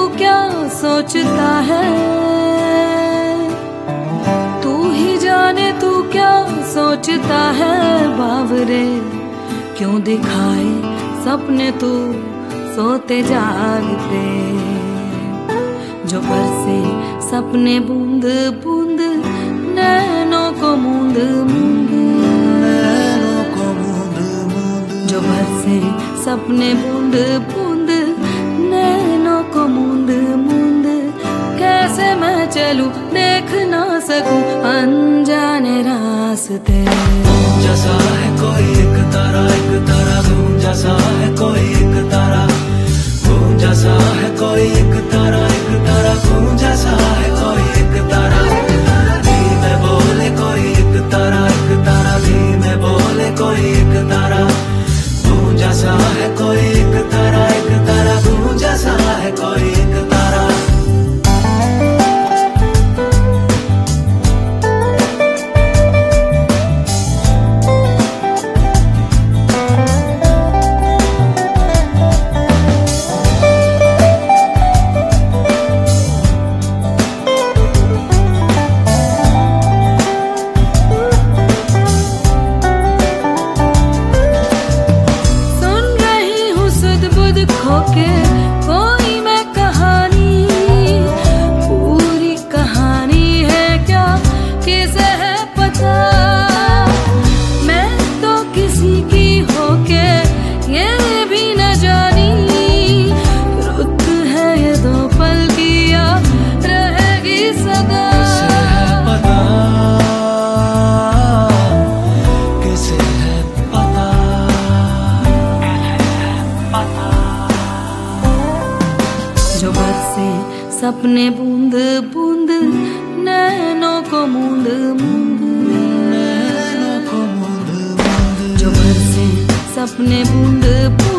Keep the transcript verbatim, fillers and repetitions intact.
क्या सोचता है, तू ही जाने तू क्या सोचता है बावरे। क्यों दिखाए सपने तू सोते जागते, जो बरसे सपने बूंद बूंद नैनों को मूंद मूंद, नैनों को मूंद मूंद, जो बरसे सपने बूंद बूंद नैनों को मूंद मूंद। कैसे मैं चलूं देख ना सकूं अनजाने रास्ते। जैसा है कोई एक तारा, एक तारा गूंजा सा है कोई एक तारा, गूंजा सा है कोई एक तारा, एक तारा गूंजा सा है कोई एक तारा। धीमे बोले कोई एक तारा, एक तारा धीमे बोले कोई एक तारा, गूंजा सा है कोई एक तारा, एक तारा गूंजा सा है कोई एक तारा। खोके कोई मैं कहानी, पूरी कहानी है क्या किसे है पता। मैं तो किसी की होके ये भी न जानी, रुत है ये दो पल की या रहेगी सदा। किसे है पता, जो बरसे सपने बूंद बूंद नैनों को मूंद मूंद, नैनों को मूंद मूंद, जो बरसे सपने बूंद बूंद